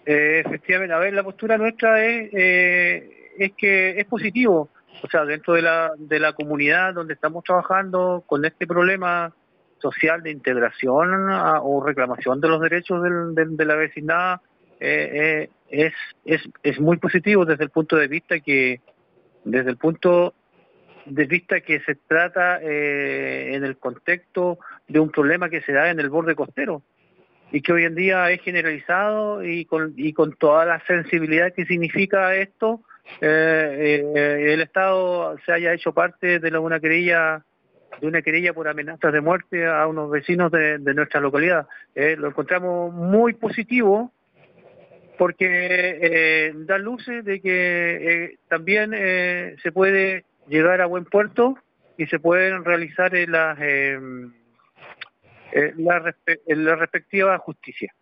Efectivamente, a ver, la postura nuestra es que es positivo, o sea, dentro de la comunidad donde estamos trabajando con este problema social de integración o reclamación de los derechos de la vecindad, es muy positivo desde el punto de vista desde el punto de vista que se trata en el contexto de un problema que se da en el borde costero y que hoy en día es generalizado y con toda la sensibilidad que significa esto, el Estado se haya hecho parte de una querella por amenazas de muerte a unos vecinos de nuestra localidad. Lo encontramos muy positivo porque da luces de que también se puede llegar a buen puerto y se pueden realizar la respectiva justicia.